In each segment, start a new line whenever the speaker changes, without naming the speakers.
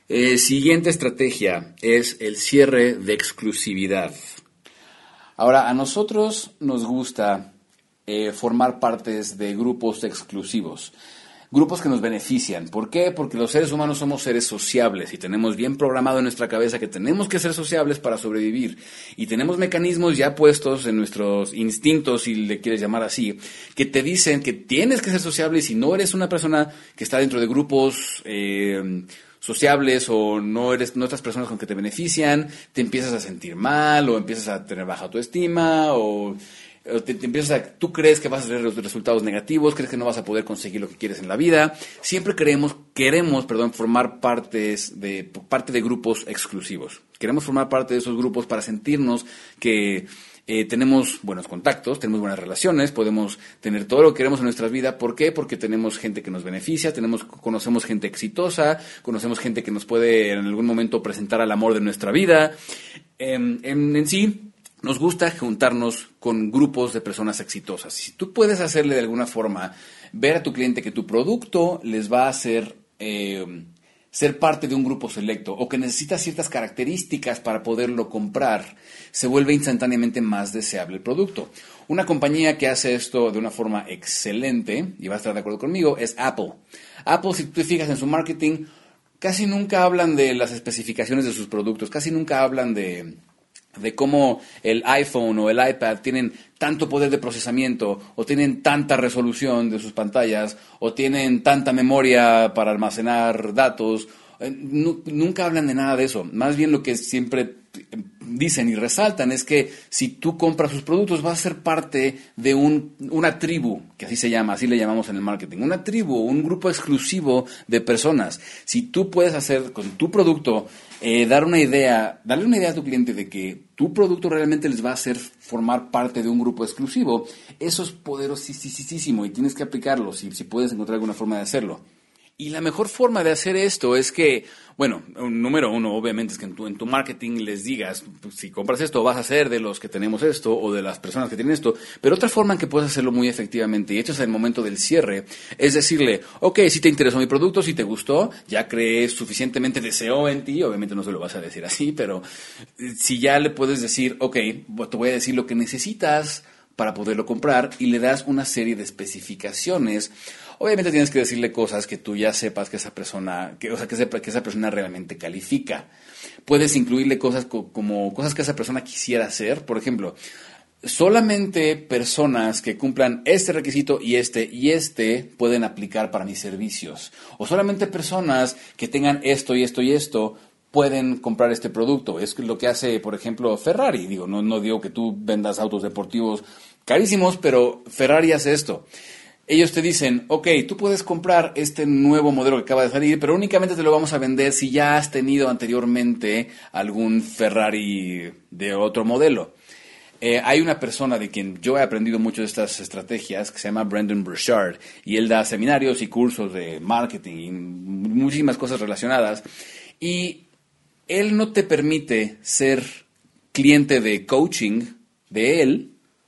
Siguiente estrategia es el cierre de exclusividad. Ahora, a nosotros nos gusta formar partes de grupos exclusivos, grupos que nos benefician. ¿Por qué? Porque los seres humanos somos seres sociables y tenemos bien programado en nuestra cabeza que tenemos que ser sociables para sobrevivir. Y tenemos mecanismos ya puestos en nuestros instintos, si le quieres llamar así, que te dicen que tienes que ser sociable y si no eres una persona que está dentro de grupos sociables o no estás personas con que te benefician, te empiezas a sentir mal o empiezas a tener baja autoestima o te empiezas tú crees que vas a tener resultados negativos, crees que no vas a poder conseguir lo que quieres en la vida. Siempre queremos formar parte de grupos exclusivos. Queremos formar parte de esos grupos para sentirnos que tenemos buenos contactos, tenemos buenas relaciones, podemos tener todo lo que queremos en nuestra vida. ¿Por qué? Porque tenemos gente que nos beneficia, conocemos gente exitosa, conocemos gente que nos puede en algún momento presentar al amor de nuestra vida. En sí, nos gusta juntarnos con grupos de personas exitosas. Si tú puedes hacerle de alguna forma ver a tu cliente que tu producto les va a hacer ser parte de un grupo selecto o que necesita ciertas características para poderlo comprar, se vuelve instantáneamente más deseable el producto. Una compañía que hace esto de una forma excelente, y va a estar de acuerdo conmigo, es Apple. Apple, si tú te fijas en su marketing, casi nunca hablan de las especificaciones de sus productos, casi nunca hablan de cómo el iPhone o el iPad tienen tanto poder de procesamiento o tienen tanta resolución de sus pantallas o tienen tanta memoria para almacenar datos. Nunca hablan de nada de eso. Más bien lo que siempre dicen y resaltan es que si tú compras sus productos vas a ser parte de una tribu, que así se llama, así le llamamos en el marketing, una tribu, un grupo exclusivo de personas. Si tú puedes hacer con tu producto, darle una idea a tu cliente de que tu producto realmente les va a hacer formar parte de un grupo exclusivo, eso es poderosísimo y tienes que aplicarlo si puedes encontrar alguna forma de hacerlo. Y la mejor forma de hacer esto es que, bueno, número uno, obviamente, es que en tu marketing les digas, pues, si compras esto, vas a ser de los que tenemos esto o de las personas que tienen esto. Pero otra forma en que puedes hacerlo muy efectivamente, y hecho es en el momento del cierre, es decirle, ok, si te interesó mi producto, si te gustó, ya creé suficientemente deseo en ti, obviamente no se lo vas a decir así, pero si ya le puedes decir, ok, te voy a decir lo que necesitas para poderlo comprar y le das una serie de especificaciones. Obviamente tienes que decirle cosas que tú ya sepas que esa persona, que esa persona realmente califica. Puedes incluirle cosas como cosas que esa persona quisiera hacer. Por ejemplo, solamente personas que cumplan este requisito y este pueden aplicar para mis servicios. O solamente personas que tengan esto y esto y esto pueden comprar este producto. Es lo que hace, por ejemplo, Ferrari. No digo que tú vendas autos deportivos carísimos, pero Ferrari hace esto. Ellos te dicen, ok, tú puedes comprar este nuevo modelo que acaba de salir, pero únicamente te lo vamos a vender si ya has tenido anteriormente algún Ferrari de otro modelo. Hay una persona de quien yo he aprendido mucho de estas estrategias que se llama Brendon Burchard y él da seminarios y cursos de marketing y muchísimas cosas relacionadas y él no te permite ser cliente de coaching de él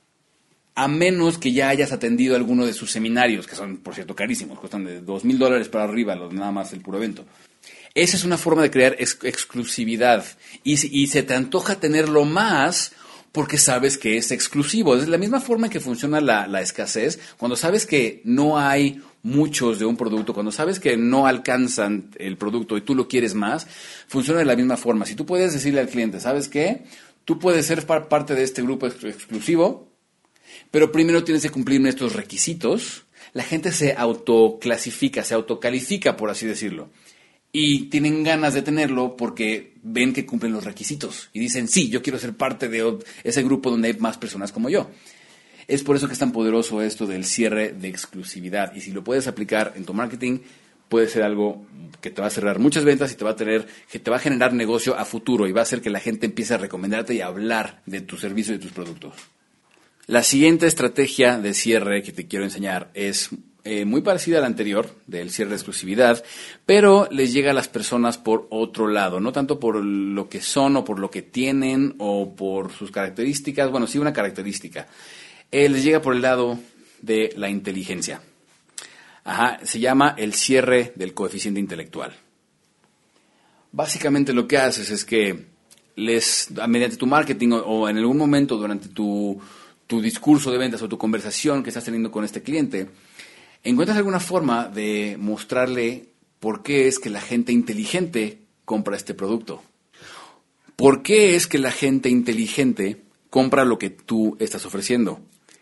a menos que ya hayas atendido alguno de sus seminarios, que son, por cierto, carísimos, cuestan de $2,000 para arriba, nada más el puro evento. Esa es una forma de crear exclusividad y se te antoja tenerlo más porque sabes que es exclusivo. Es la misma forma en que funciona la escasez. Cuando sabes que no hay muchos de un producto, cuando sabes que no alcanzan el producto y tú lo quieres más, funciona de la misma forma. Si tú puedes decirle al cliente, ¿sabes qué? Tú puedes ser parte de este grupo exclusivo, pero primero tienes que cumplir estos requisitos. La gente se autoclasifica, se autocalifica, por así decirlo. Y tienen ganas de tenerlo porque ven que cumplen los requisitos. Y dicen, sí, yo quiero ser parte de ese grupo donde hay más personas como yo. Es por eso que es tan poderoso esto del cierre de exclusividad. Y si lo puedes aplicar en tu marketing, puede ser algo que te va a cerrar muchas ventas y que te va a generar negocio a futuro. Y va a hacer que la gente empiece a recomendarte y a hablar de tu servicio y de tus productos. La siguiente estrategia de cierre que te quiero enseñar es muy parecida a la anterior, del cierre de exclusividad, pero les llega a las personas por otro lado, no tanto por lo que son o por lo que tienen o por sus características, bueno, sí una característica, les llega por el lado de la inteligencia. Se llama el cierre del coeficiente intelectual. Básicamente lo que haces es que mediante tu marketing o en algún momento durante tu discurso de ventas o tu conversación que estás teniendo con este cliente, encuentras alguna forma de mostrarle por qué es que la gente inteligente compra este producto. ¿Por qué es que la gente inteligente compra lo que tú estás ofreciendo?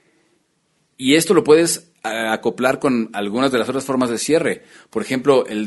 Y esto lo puedes acoplar con algunas de las otras formas de cierre. Por ejemplo, el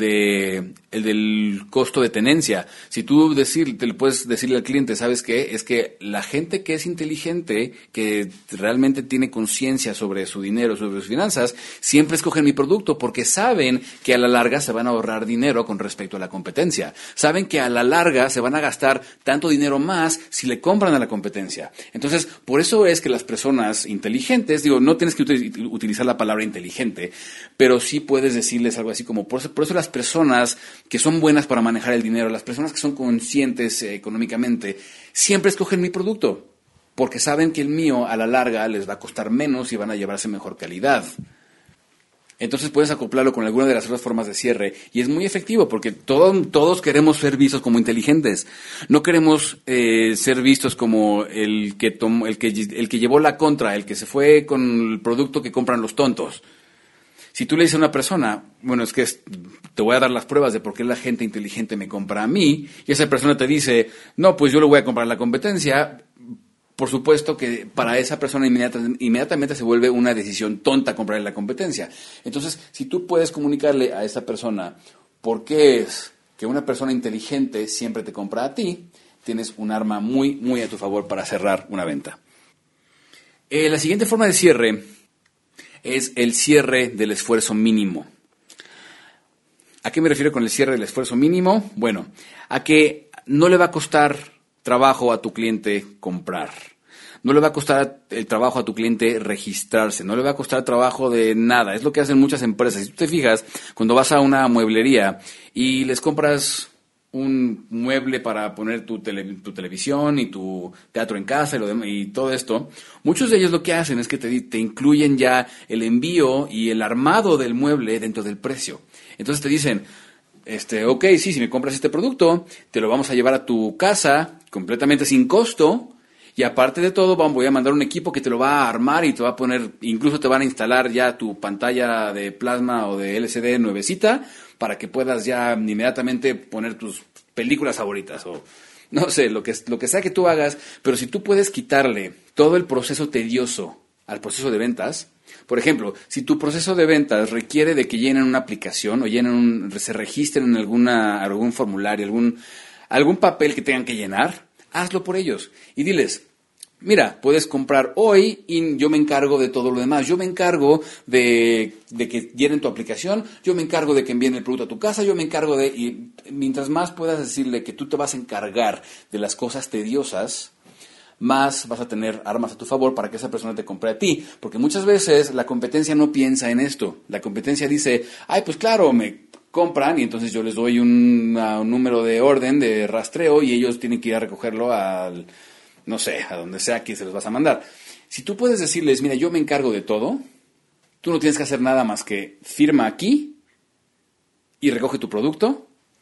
del costo de tenencia. Si tú te lo puedes decirle al cliente, ¿sabes qué? Es que la gente que es inteligente, que realmente tiene conciencia sobre su dinero, sobre sus finanzas, siempre escogen mi producto porque saben que a la larga se van a ahorrar dinero con respecto a la competencia. Saben que a la larga se van a gastar tanto dinero más si le compran a la competencia. Entonces, por eso es que las personas inteligentes, no tienes que utilizar la palabra inteligente, pero sí puedes decirles algo así como, por eso las personas que son buenas para manejar el dinero, las personas que son conscientes económicamente, siempre escogen mi producto, porque saben que el mío a la larga les va a costar menos y van a llevarse mejor calidad. Entonces puedes acoplarlo con alguna de las otras formas de cierre y es muy efectivo porque todos queremos ser vistos como inteligentes. No queremos ser vistos como el que llevó la contra, el que se fue con el producto que compran los tontos. Si tú le dices a una persona, te voy a dar las pruebas de por qué la gente inteligente me compra a mí, y esa persona te dice, no, pues yo le voy a comprar a la competencia. Por supuesto que para esa persona inmediatamente se vuelve una decisión tonta comprarle la competencia. Entonces, si tú puedes comunicarle a esa persona por qué es que una persona inteligente siempre te compra a ti, tienes un arma muy, muy a tu favor para cerrar una venta. La siguiente forma de cierre es el cierre del esfuerzo mínimo. ¿A qué me refiero con el cierre del esfuerzo mínimo? Bueno, a que no le va a costar trabajo a tu cliente comprar. No le va a costar el trabajo a tu cliente registrarse. No le va a costar trabajo de nada. Es lo que hacen muchas empresas. Si tú te fijas, cuando vas a una mueblería y les compras un mueble para poner tu televisión y tu teatro en casa y todo esto, muchos de ellos lo que hacen es que te incluyen ya el envío y el armado del mueble dentro del precio. Entonces te dicen, ok, sí, si me compras este producto, te lo vamos a llevar a tu casa completamente sin costo y aparte de todo voy a mandar un equipo que te lo va a armar y te va a poner, incluso te van a instalar ya tu pantalla de plasma o de LCD nuevecita para que puedas ya inmediatamente poner tus películas favoritas o no sé, lo que sea que tú hagas, pero si tú puedes quitarle todo el proceso tedioso al proceso de ventas. Por ejemplo, si tu proceso de ventas requiere de que llenen una aplicación o se registren en algún formulario, algún papel que tengan que llenar, hazlo por ellos y diles, mira, puedes comprar hoy y yo me encargo de todo lo demás. Yo me encargo de que llenen tu aplicación, yo me encargo de que envíen el producto a tu casa, y mientras más puedas decirle que tú te vas a encargar de las cosas tediosas, más vas a tener armas a tu favor para que esa persona te compre a ti. Porque muchas veces la competencia no piensa en esto. La competencia dice, pues claro, me compran y entonces yo les doy un número de orden de rastreo y ellos tienen que ir a recogerlo a donde sea que se los vas a mandar. Si tú puedes decirles, mira, yo me encargo de todo, tú no tienes que hacer nada más que firma aquí y recoge tu producto,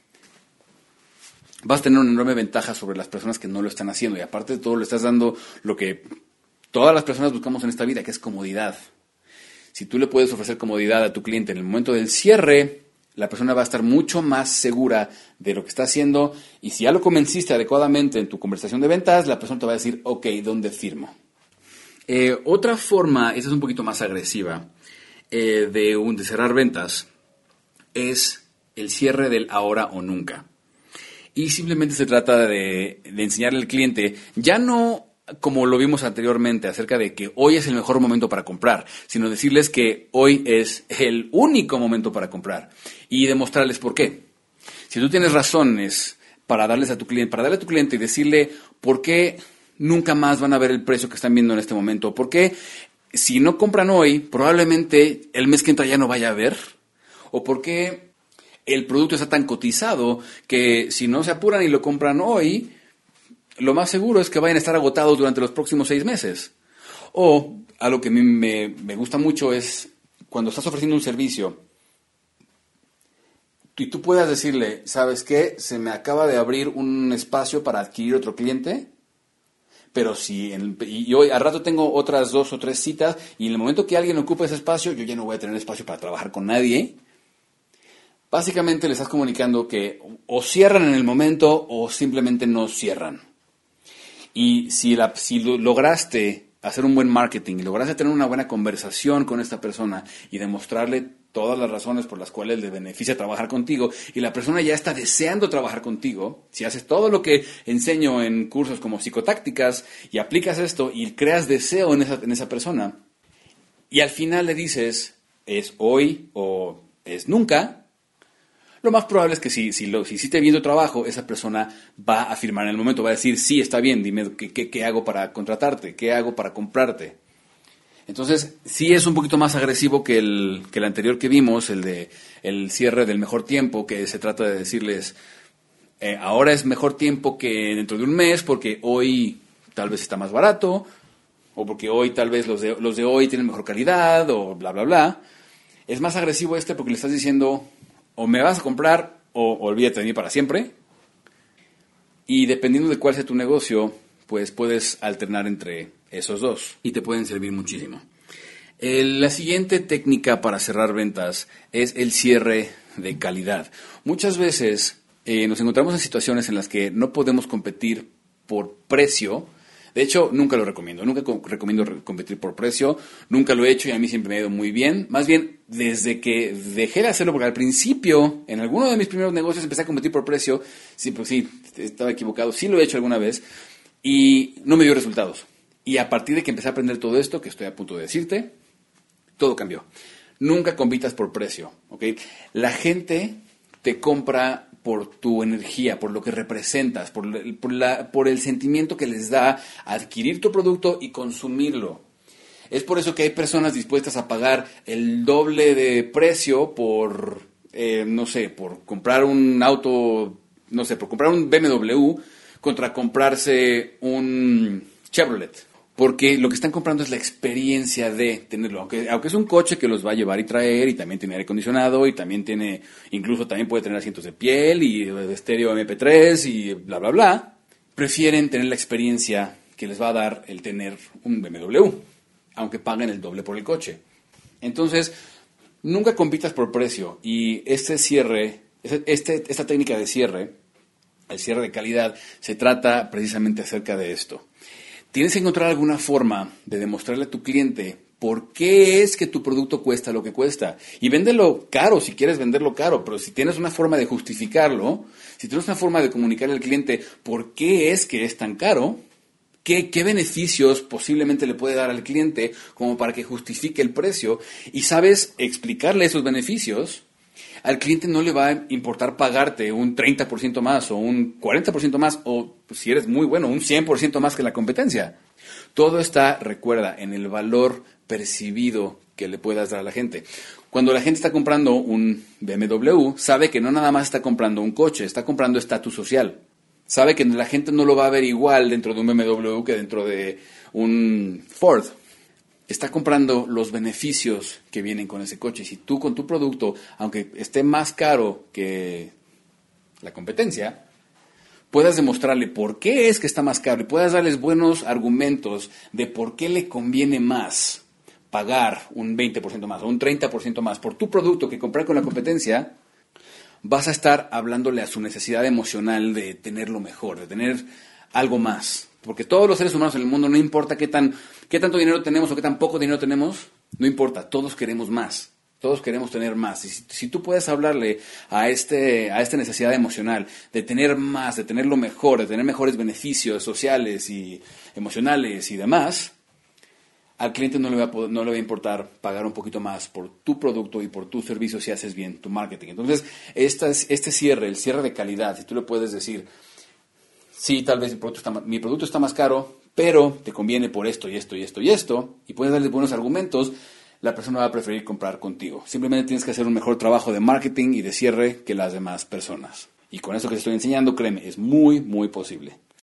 vas a tener una enorme ventaja sobre las personas que no lo están haciendo. Y aparte de todo, le estás dando lo que todas las personas buscamos en esta vida, que es comodidad. Si tú le puedes ofrecer comodidad a tu cliente en el momento del cierre, la persona va a estar mucho más segura de lo que está haciendo. Y si ya lo convenciste adecuadamente en tu conversación de ventas, la persona te va a decir, ok, ¿dónde firmo? Otra forma, esta es un poquito más agresiva, de cerrar ventas, es el cierre del ahora o nunca. Y simplemente se trata de enseñarle al cliente, ya no como lo vimos anteriormente, acerca de que hoy es el mejor momento para comprar, sino decirles que hoy es el único momento para comprar y demostrarles por qué. Si tú tienes razones para darle a tu cliente y decirle por qué nunca más van a ver el precio que están viendo en este momento, por qué si no compran hoy, probablemente el mes que entra ya no vaya a haber, o por qué el producto está tan cotizado que si no se apuran y lo compran hoy, lo más seguro es que vayan a estar agotados durante los próximos 6 meses. O algo que a mí me gusta mucho es cuando estás ofreciendo un servicio, Y tú puedas decirle, ¿sabes qué? Se me acaba de abrir un espacio para adquirir otro cliente, pero y hoy al rato tengo otras 2 o 3 citas, y en el momento que alguien ocupe ese espacio, yo ya no voy a tener espacio para trabajar con nadie. Básicamente le estás comunicando que o cierran en el momento o simplemente no cierran. Y si lograste hacer un buen marketing y lograste tener una buena conversación con esta persona y demostrarle todas las razones por las cuales le beneficia trabajar contigo, y la persona ya está deseando trabajar contigo, si haces todo lo que enseño en cursos como psicotácticas y aplicas esto y creas deseo en esa persona, y al final le dices, es hoy o es nunca, lo más probable es que si hiciste bien tu trabajo, esa persona va a firmar en el momento, va a decir, sí, está bien, dime qué hago para contratarte, qué hago para comprarte. Entonces, sí es un poquito más agresivo que el anterior que vimos, el cierre del mejor tiempo, que se trata de decirles, ahora es mejor tiempo que dentro de un mes, porque hoy tal vez está más barato, o porque hoy tal vez los de hoy tienen mejor calidad, o bla, bla, bla. Es más agresivo porque le estás diciendo, o me vas a comprar, o olvídate de mí para siempre. Y dependiendo de cuál sea tu negocio, pues puedes alternar entre esos dos y te pueden servir muchísimo. La siguiente técnica para cerrar ventas es el cierre de calidad. Muchas veces nos encontramos en situaciones en las que no podemos competir por precio. De hecho, nunca lo recomiendo. Nunca recomiendo competir por precio. Nunca lo he hecho y a mí siempre me ha ido muy bien. Más bien, desde que dejé de hacerlo, porque al principio, en alguno de mis primeros negocios, empecé a competir por precio. Sí, pues sí, estaba equivocado. Sí lo he hecho alguna vez y no me dio resultados. Y a partir de que empecé a aprender todo esto, que estoy a punto de decirte, todo cambió. Nunca compitas por precio, ¿ok? La gente te compra por tu energía, por lo que representas, por el sentimiento que les da adquirir tu producto y consumirlo. Es por eso que hay personas dispuestas a pagar el doble de precio por comprar un auto, por comprar un BMW contra comprarse un Chevrolet. Porque lo que están comprando es la experiencia de tenerlo. Aunque es un coche que los va a llevar y traer, y también tiene aire acondicionado, y también también puede tener asientos de piel, y estéreo MP3, y bla, bla, bla. Prefieren tener la experiencia que les va a dar el tener un BMW, aunque paguen el doble por el coche. Entonces, nunca compitas por precio. Y esta técnica de cierre, el cierre de calidad, se trata precisamente acerca de esto. Tienes que encontrar alguna forma de demostrarle a tu cliente por qué es que tu producto cuesta lo que cuesta. Y véndelo caro si quieres venderlo caro, pero si tienes una forma de justificarlo, si tienes una forma de comunicarle al cliente por qué es que es tan caro, qué beneficios posiblemente le puede dar al cliente como para que justifique el precio, y sabes explicarle esos beneficios, al cliente no le va a importar pagarte un 30% más o un 40% más o, si eres muy bueno, un 100% más que la competencia. Todo está, recuerda, en el valor percibido que le puedas dar a la gente. Cuando la gente está comprando un BMW, sabe que no nada más está comprando un coche, está comprando estatus social. Sabe que la gente no lo va a ver igual dentro de un BMW que dentro de un Ford. Está comprando los beneficios que vienen con ese coche. Si tú con tu producto, aunque esté más caro que la competencia, puedas demostrarle por qué es que está más caro y puedas darles buenos argumentos de por qué le conviene más pagar un 20% más o un 30% más por tu producto que comprar con la competencia, vas a estar hablándole a su necesidad emocional de tenerlo mejor, de tener algo más. Porque todos los seres humanos en el mundo, no importa qué tanto dinero tenemos o qué tan poco dinero tenemos, no importa, todos queremos más, todos queremos tener más. Y si tú puedes hablarle a esta necesidad emocional de tener más, de tenerlo mejor, de tener mejores beneficios sociales y emocionales y demás, al cliente no le va a importar pagar un poquito más por tu producto y por tu servicio si haces bien tu marketing. Entonces, el cierre de calidad, si tú le puedes decir, sí, tal vez mi producto está más caro, pero te conviene por esto y esto y esto y esto, y puedes darle buenos argumentos, la persona va a preferir comprar contigo. Simplemente tienes que hacer un mejor trabajo de marketing y de cierre que las demás personas. Y con eso que te estoy enseñando, créeme, es muy, muy posible.